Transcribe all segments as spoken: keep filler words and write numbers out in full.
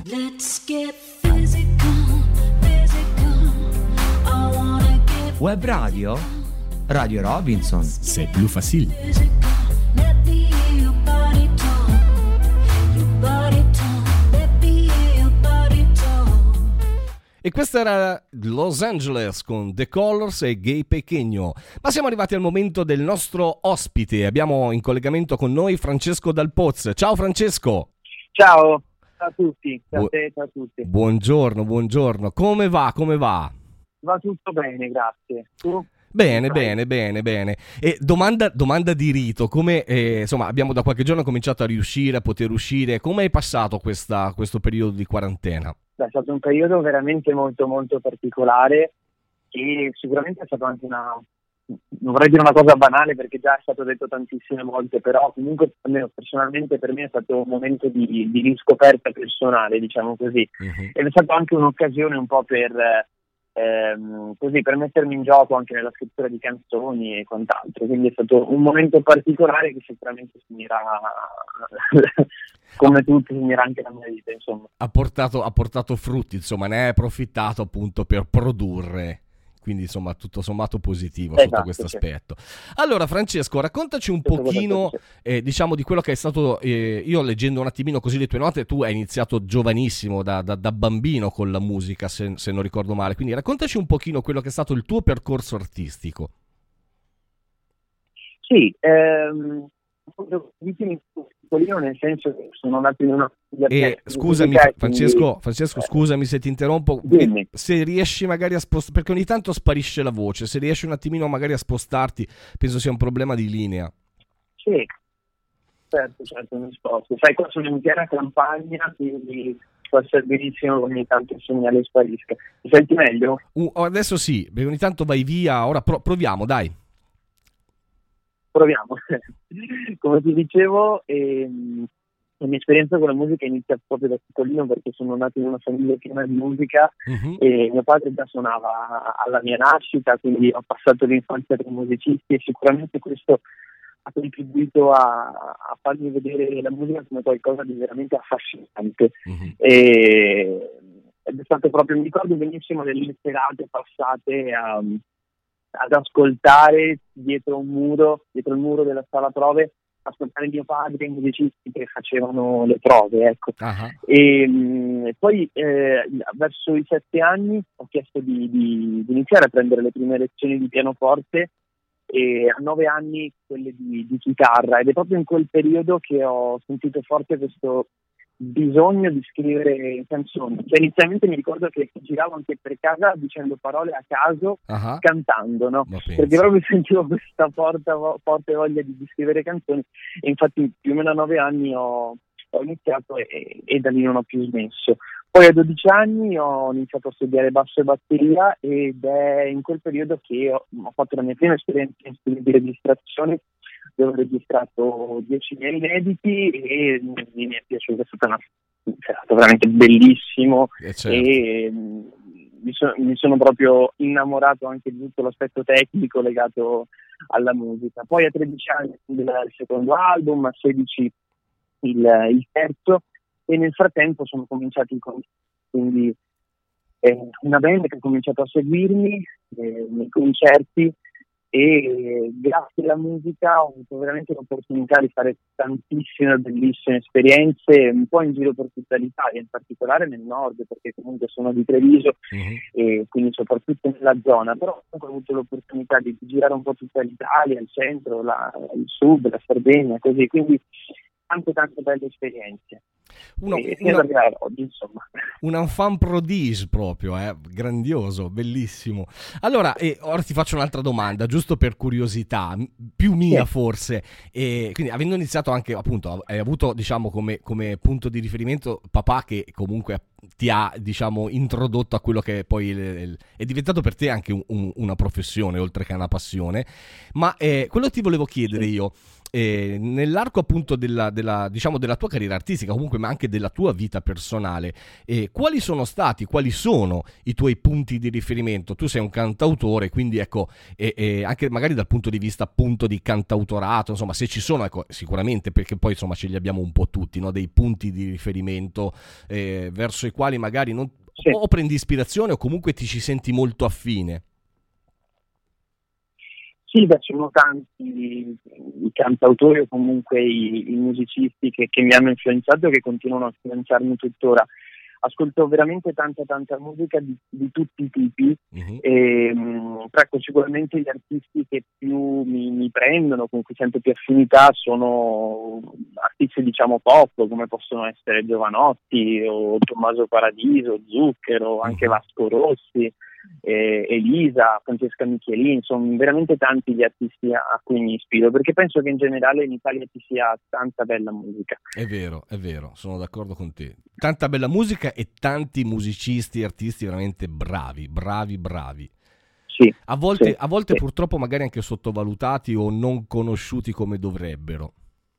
Let's get physical, physical. I wanna get Web radio? Radio Robinson. C'est plus facile. physical. Let me hear your body talk. Your body talk. Let me hear your body talk. E questa era Los Angeles con The Colors e Gay Pequeño. Ma siamo arrivati al momento del nostro ospite. Abbiamo in collegamento con noi Francesco Dal Poz. Ciao Francesco. Ciao, ciao a tutti, ciao a Bu- te, ciao a tutti. Buongiorno, buongiorno. Come va? Come va? Va tutto bene, grazie. Tu? Bene, Vai. bene, bene, bene. E domanda, domanda di rito, come eh, insomma abbiamo da qualche giorno cominciato a riuscire, a poter uscire. Come hai passato questa, questo periodo di quarantena? Beh, è stato un periodo veramente molto molto particolare e sicuramente è stato anche una, non vorrei dire una cosa banale perché già è stato detto tantissime volte, però comunque almeno personalmente per me è stato un momento di, di riscoperta personale, diciamo così. Mhm. Ed è stata anche un'occasione un po' per ehm, così per mettermi in gioco anche nella scrittura di canzoni e quant'altro, quindi è stato un momento particolare che sicuramente finirà come tutti, finirà anche la mia vita, insomma. Ha portato, ha portato frutti, insomma, ne hai approfittato appunto per produrre. Quindi insomma tutto sommato positivo sotto Esatto, questo sì. aspetto. Allora Francesco, raccontaci un Sotto pochino questo eh, diciamo di quello che è stato, eh, io leggendo un attimino così le tue note, tu hai iniziato giovanissimo, da, da, da bambino con la musica se, se non ricordo male, quindi raccontaci un pochino quello che è stato il tuo percorso artistico. Sì, ehm, vitimi piccolino nel senso che sono nato in una famiglia E di scusami musica e Francesco, quindi- Francesco scusami se ti interrompo, Dimmi. e se riesci magari a spostare, perché ogni tanto sparisce la voce, se riesci un attimino magari a spostarti, penso sia un problema di linea. Sì, certo, certo, mi sposto. Sai, qua sono in piena campagna, quindi può essere benissimo che ogni tanto il segnale sparisca. Mi senti meglio? Uh, adesso sì, perché ogni tanto vai via, ora pro- proviamo, dai. Proviamo. Come ti dicevo, ehm, la mia esperienza con la musica inizia proprio da piccolino perché sono nato in una famiglia piena di musica Mhm. e mio padre già suonava alla mia nascita, quindi ho passato l'infanzia con musicisti e sicuramente questo ha contribuito a, a farmi vedere la musica come qualcosa di veramente affascinante. Mhm. E, ed è stato proprio, mi ricordo benissimo delle serate passate a, ad ascoltare dietro un muro, dietro il muro della sala prove, ascoltare mio padre e i musicisti che facevano le prove, ecco. Ah, E mh, poi eh, verso i sette anni ho chiesto di, di- di iniziare a prendere le prime lezioni di pianoforte e a nove anni quelle di, di chitarra, ed è proprio in quel periodo che ho sentito forte questo bisogno di scrivere canzoni. Cioè, inizialmente mi ricordo che giravo anche per casa dicendo parole a caso, ah, cantando, no? ma pensa. Perché proprio sentivo questa forte, forte voglia di, di scrivere canzoni e infatti più o meno a nove anni ho, ho iniziato e, e da lì non ho più smesso. Poi a dodici anni ho iniziato a studiare basso e batteria ed è in quel periodo che ho, ho fatto la mia prima esperienza in studio di registrazione, dove ho registrato dieci miei inediti e mi è piaciuto, è stato, una, è stato veramente bellissimo. Eh, certo. E mh, mi, so- mi sono proprio innamorato anche di tutto l'aspetto tecnico legato alla musica. Poi a tredici anni il, il secondo album, a sedici il, il terzo, e nel frattempo sono cominciati i concerti, quindi eh, una band che ha cominciato a seguirmi eh, nei concerti e grazie alla musica ho avuto veramente l'opportunità di fare tantissime bellissime esperienze un po' in giro per tutta l'Italia, in particolare nel nord perché comunque sono di Treviso Mhm. e quindi soprattutto nella zona, però comunque ho avuto l'opportunità di girare un po' tutta l'Italia, il centro, la, il sud, la Sardegna, così, quindi tante tante belle esperienze. Uno- e fino una- ad arrivare ad oggi, insomma. Un enfant prodige proprio, eh? Grandioso, bellissimo. Allora, eh, ora ti faccio un'altra domanda, giusto per curiosità, m- più mia Sì. forse. E quindi, avendo iniziato anche, appunto, hai avuto, diciamo, come, come punto di riferimento papà che comunque ti ha, diciamo, introdotto a quello che poi il- il- è diventato per te anche un- un- una professione, oltre che una passione. Ma eh, quello che ti volevo chiedere io, eh, nell'arco appunto della, della, diciamo della tua carriera artistica, comunque, ma anche della tua vita personale, eh, quali sono stati, quali sono i tuoi punti di riferimento? Tu sei un cantautore, quindi ecco, eh, eh, anche magari dal punto di vista appunto di cantautorato, insomma, se ci sono, ecco, sicuramente, perché poi insomma ce li abbiamo un po' tutti, no? Dei punti di riferimento eh, verso i quali magari non, Sì. o prendi ispirazione o comunque ti ci senti molto affine. Sì, beh, sono tanti i cantautori o comunque i, i musicisti che, che mi hanno influenzato e che continuano a influenzarmi tuttora. Ascolto veramente tanta tanta musica di, di tutti i tipi, Mhm. e, mh, ecco, sicuramente gli artisti che più mi, mi prendono, con cui sento più affinità, sono artisti diciamo pop, come possono essere Giovanotti o Tommaso Paradiso, Zucchero, anche Mhm. Vasco Rossi, eh, Elisa, Francesca Michelin. Sono veramente tanti gli artisti a, a cui mi ispiro, perché penso che in generale in Italia ci sia tanta bella musica. È vero, è vero, sono d'accordo con te. Tanta bella musica e tanti musicisti e artisti veramente bravi, bravi, bravi. Sì, A volte, sì, a volte sì. purtroppo magari anche sottovalutati o non conosciuti come dovrebbero.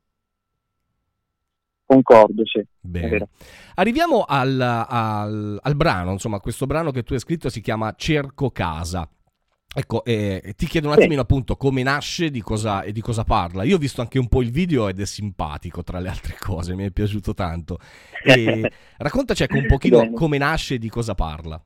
Concordo, sì, è Bene. vero. Arriviamo al, al- al brano, insomma, questo brano che tu hai scritto si chiama Cerco Casa. Ecco, eh, ti chiedo un Sì. attimino appunto come nasce di cosa, e di cosa parla. Io ho visto anche un po' il video ed è simpatico tra le altre cose, mi è piaciuto tanto. E raccontaci ecco un pochino Bene. come nasce e di cosa parla.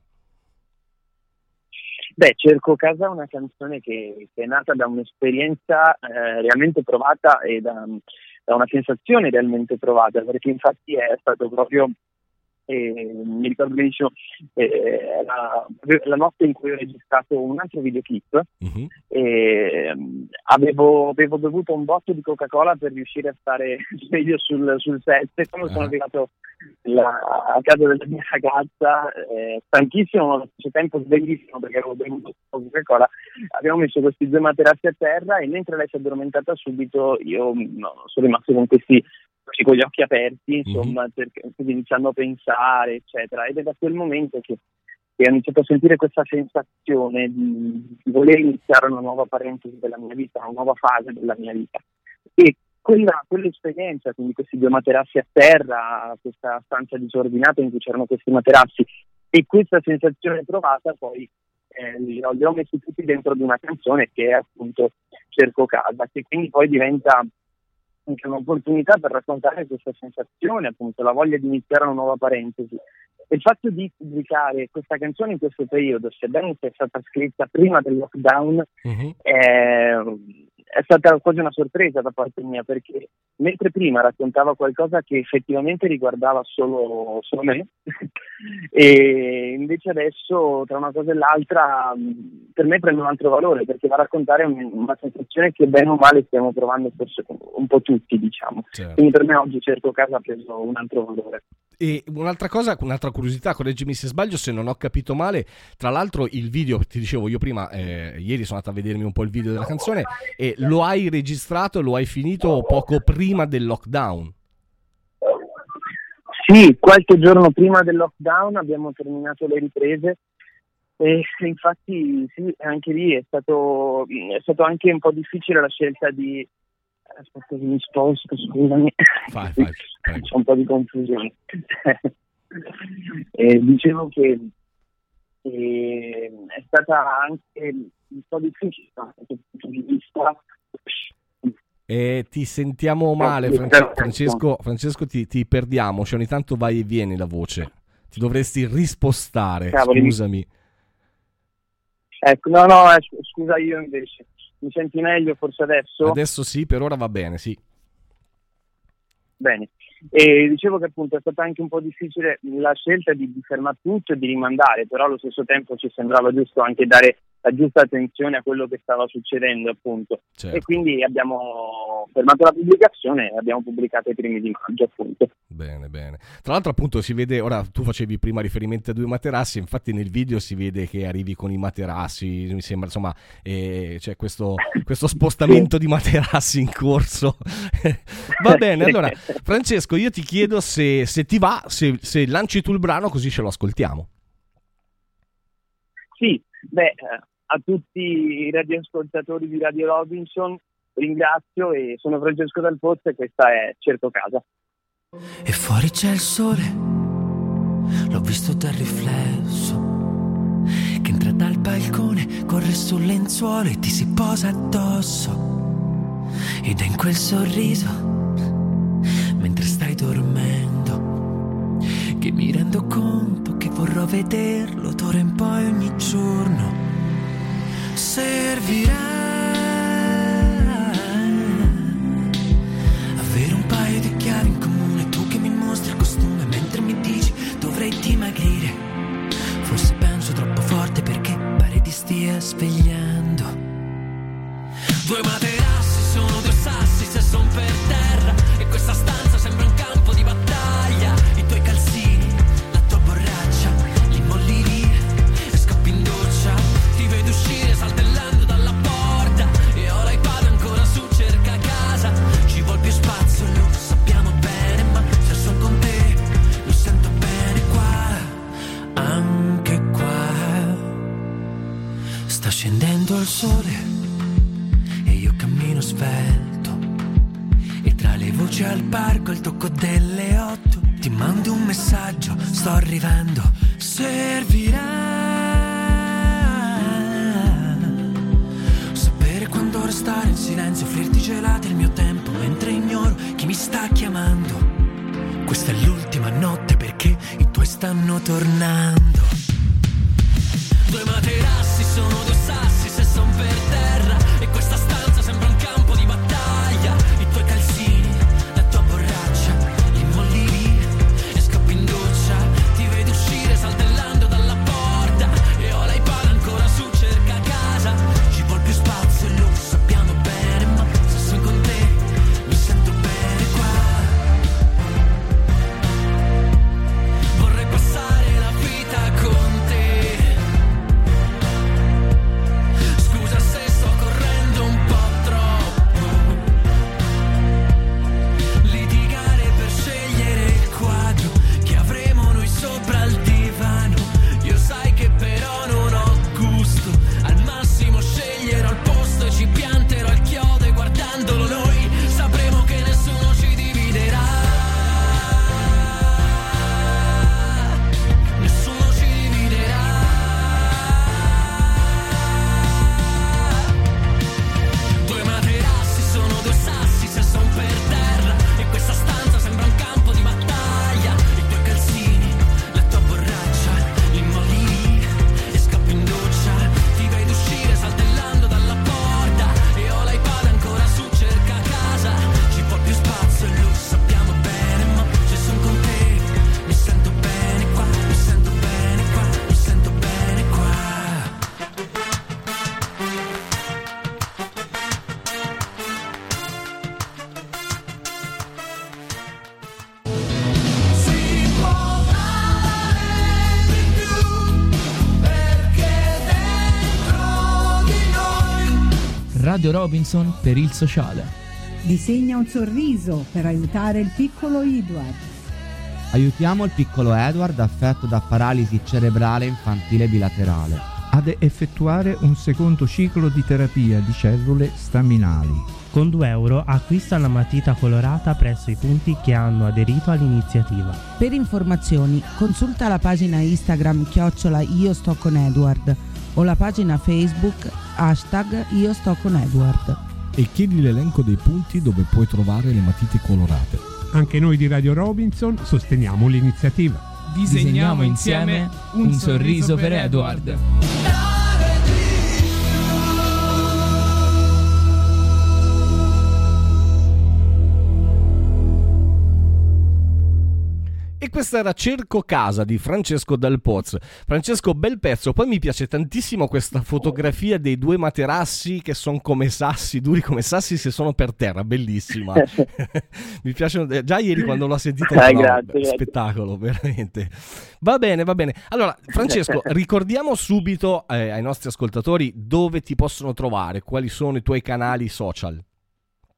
Beh, Cerco Casa è una canzone che, che è nata da un'esperienza eh, realmente provata e da, da una sensazione realmente provata, perché infatti è stato proprio, eh, mi ricordo benissimo, eh, la, la notte in cui ho registrato un altro videoclip. Mhm. E, mh, avevo, avevo bevuto un botto di Coca-Cola per riuscire a stare sveglio sul, sul set, e quando sono Ah. arrivato la- a casa della mia ragazza, eh, stanchissimo ma allo stesso tempo sveglissimo perché avevo bevuto Coca-Cola, abbiamo messo questi due materassi a terra, e mentre lei si è addormentata subito io no, sono rimasto con questi così con gli occhi aperti, insomma, perché, così iniziando a pensare, eccetera, ed è da quel momento che e ho iniziato a sentire questa sensazione di, di voler iniziare una nuova parentesi della mia vita, una nuova fase della mia vita. E quella, quell'esperienza, quindi questi due materassi a terra, questa stanza disordinata in cui c'erano questi materassi, e questa sensazione provata poi eh, li, ho, li ho messi tutti dentro di una canzone che è appunto Cerco Casa, che quindi poi diventa anche un'opportunità per raccontare questa sensazione, appunto la voglia di iniziare una nuova parentesi. E il fatto di pubblicare questa canzone in questo periodo, sebbene sia stata scritta prima del lockdown, Mhm. è, è stata quasi una sorpresa da parte mia, perché mentre prima raccontava qualcosa che effettivamente riguardava solo, solo me, e invece adesso tra una cosa e l'altra mh, per me prende un altro valore, perché va a raccontare un- una sensazione che bene o male stiamo provando forse un po' tutti, diciamo. Certo. Quindi per me oggi Cerco Casa ha preso un altro valore. E un'altra cosa, un'altra curiosità, correggimi se sbaglio, se non ho capito male, tra l'altro il video, ti dicevo io prima, eh, ieri sono andato a vedermi un po' il video della canzone, e lo hai registrato, lo hai finito poco prima del lockdown. Sì, qualche giorno prima del lockdown abbiamo terminato le riprese, e infatti sì, anche lì è stato, è stato anche un po' difficile la scelta di... Aspetta che mi sposto, scusami. Vai, vai, prego. C'è un po' di confusione. Eh, dicevo che eh, è stata anche un po' difficile da questo punto di vista. E ti sentiamo male, sì, Fran- certo. Francesco, Francesco ti, ti perdiamo, cioè ogni tanto vai e vieni la voce, ti dovresti rispostare, Cavoli. scusami. Ecco, no, no, eh, scusa io invece. Mi senti meglio forse adesso? Adesso sì, per ora va bene, sì. Bene. E dicevo che appunto è stata anche un po' difficile la scelta di, di fermare tutto e di rimandare, però allo stesso tempo ci sembrava giusto anche dare la giusta attenzione a quello che stava succedendo, appunto. Certo. E quindi abbiamo fermato la pubblicazione e abbiamo pubblicato i primi di maggio, appunto. Bene, bene. Tra l'altro appunto si vede, ora tu facevi prima riferimento a due materassi, infatti nel video si vede che arrivi con i materassi, mi sembra insomma eh, c'è questo, questo spostamento di materassi in corso. Va bene, allora Francesco io ti chiedo se, se ti va, se, se lanci tu il brano così ce lo ascoltiamo. Sì, beh, eh, a tutti i radioascoltatori di Radio Robinson ringrazio e sono Francesco Dal Pozzo e questa è Cerco Casa. E fuori c'è il sole, l'ho visto dal riflesso, che entra dal balcone, corre sul lenzuolo e ti si posa addosso. Ed è in quel sorriso, mentre stai dormendo, che mi rendo conto che vorrò vederlo d'ora in poi ogni giorno. Servirà avere un paio di chiavi in comune, tu che mi mostri il costume mentre mi dici dovrei dimagrire. Forse penso troppo forte perché pare ti stia svegliando. Due materassi sono due sassi se son per terra, e questa stanza sembra un campo di battaglia. I tuoi calzini, la tua borraccia, li molli via e scappi in doccia. Ti vedo uscire saltellando dalla porta e ho l'iPad ancora su cerca casa. Ci vuol più spazio, lo sappiamo bene, ma se son con te mi sento bene qua. Anche qua sta scendendo il sole e io cammino svelto, e tra le voci al parco il tocco delle otto ti mando un messaggio, sto arrivando. Servirà sapere quando restare in silenzio, offrirti gelati il mio tempo mentre ignoro chi mi sta chiamando. Questa è l'ultima notte perché i tuoi stanno tornando. Due materassi sono due sassi se son per terra, e questa stanza sembra un campo di battaglia. I tuoi calzini, la tua borraccia, li molli via e scappi in doccia. Ti vedo uscire saltellando dalla porta e ho l'iPad ancora su cerca casa. Ci vuol più spazio e lo sappiamo bene, ma se sono con te mi sento bene qua. Vorrei passare la vita con te. Scusa se sto correndo un po' troppo. Litigare per scegliere il quadro che avremo noi sopra il divano. Io sai che però non ho gusto. Al massimo sceglierò il posto e ci pianterò il chiodo, e guardandolo noi sapremo che nessuno ci dividerà. Nessuno ci dividerà. Due materassi sono due sassi se son per terra, e questa stanza sembra un campo di battaglia. I tuoi calzini, la tua borraccia, li molli via e scappi in doccia. Ti vedo uscire saltellando dalla porta e ho l'iPad ancora su cerca casa. Ci vuol più spazio e lo sappiamo bene, ma se son con te mi sento bene qua, mi sento bene qua, mi sento bene qua. Si può dare di più perché dentro di noi Radio Robinson per il sociale. Disegna un sorriso per aiutare il piccolo Edward. Aiutiamo il piccolo Edward affetto da paralisi cerebrale infantile bilaterale. ad effettuare un secondo ciclo di terapia di cellule staminali. Con due euro acquista una matita colorata presso i punti che hanno aderito all'iniziativa. Per informazioni consulta la pagina Instagram chiocciola Io sto con Edward o la pagina Facebook hashtag Io sto con Edward. E chiedi l'elenco dei punti dove puoi trovare le matite colorate. Anche noi di Radio Robinson sosteniamo l'iniziativa. Disegniamo insieme un sorriso per Edward. E questa era Cerco Casa di Francesco Dal Pozzo. Francesco, bel pezzo. Poi mi piace tantissimo questa fotografia dei due materassi che sono come sassi, duri come sassi se sono per terra, bellissima. Mi piacciono, già ieri quando l'ho sentita, eh, no, grazie, beh, spettacolo, veramente. Va bene, va bene. Allora, Francesco, ricordiamo subito eh, ai nostri ascoltatori dove ti possono trovare, quali sono i tuoi canali social.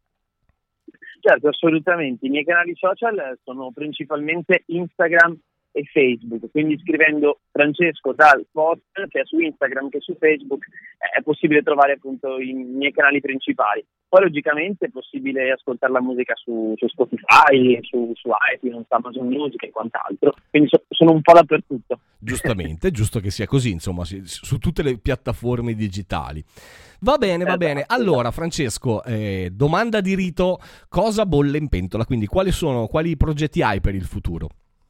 Certo, assolutamente. I miei canali social sono principalmente Instagram e Facebook, quindi scrivendo Francesco Dal Poz, sia su Instagram che su Facebook, è possibile trovare appunto i miei canali principali. Poi logicamente è possibile ascoltare la musica su, su Spotify, su, su iTunes, Amazon Music e quant'altro, quindi so, sono un po' dappertutto. Giustamente, è giusto che sia così, insomma, su tutte le piattaforme digitali. Va bene, va bene. Allora, Francesco, eh, domanda di rito, cosa bolle in pentola? Quindi quali sono, quali progetti hai per il futuro?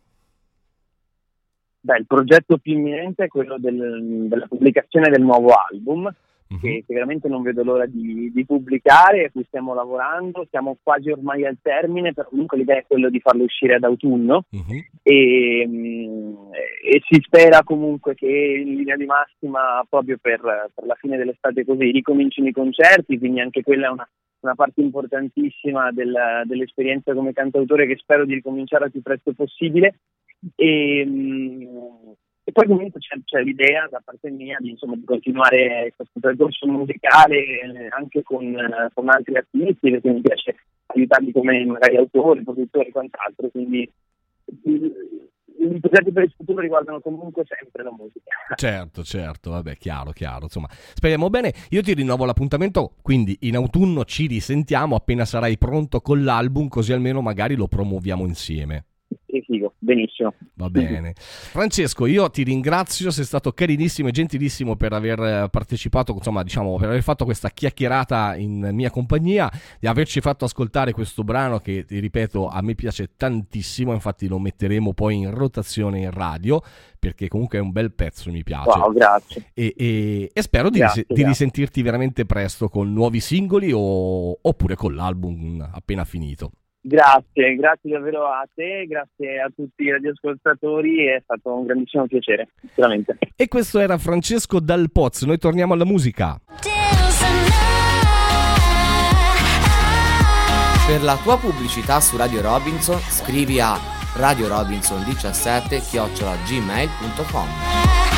Beh, il progetto più imminente è quello del, della pubblicazione del nuovo album, uh-huh. che, che veramente non vedo l'ora di, di pubblicare, a cui stiamo lavorando, siamo quasi ormai al termine, però comunque l'idea è quello di farlo uscire ad autunno, uh-huh. e, e si spera comunque che in linea di massima proprio per, per la fine dell'estate così ricomincino i concerti, quindi anche quella è una, una parte importantissima del, dell'esperienza come cantautore che spero di ricominciare al più presto possibile. E, e poi comunque c'è, c'è l'idea da parte mia di, insomma, di continuare questo percorso musicale eh, anche con, eh, con altri artisti, perché mi piace aiutarli come magari autori, produttori e quant'altro, quindi i, i progetti per il futuro riguardano comunque sempre la musica. Certo, certo, vabbè, chiaro, chiaro, insomma, speriamo bene. Io ti rinnovo l'appuntamento, quindi in autunno ci risentiamo appena sarai pronto con l'album, così almeno magari lo promuoviamo insieme. Che figo, benissimo. Va bene. Francesco, io ti ringrazio, sei stato carinissimo e gentilissimo per aver partecipato, insomma, diciamo, per aver fatto questa chiacchierata in mia compagnia, di averci fatto ascoltare questo brano che, ti ripeto, a me piace tantissimo, infatti lo metteremo poi in rotazione in radio, perché comunque è un bel pezzo, mi piace. Wow, grazie. E, e, e spero di, grazie, ris- di grazie. risentirti veramente presto con nuovi singoli o, oppure con l'album appena finito. Grazie, grazie davvero a te, grazie a tutti i radioascoltatori, è stato un grandissimo piacere, veramente. E questo era Francesco Dal Poz, noi torniamo alla musica. Per la tua pubblicità su Radio Robinson scrivi a radiorobinson diciassette chiocciola gmail punto com.